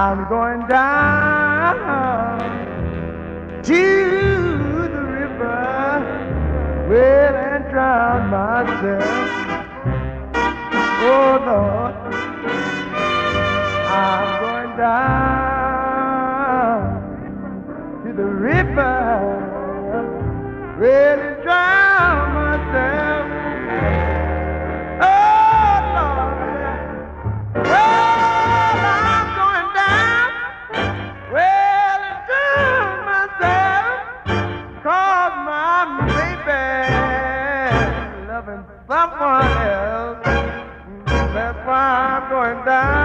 I'm going down to the river, well, and drown myself. Oh Lord, I'm going down to the river, well, and drown myself. Oh Lord, well, I'm going down, well, and drown myself, 'cause my baby loving someone else. That's why I'm going down.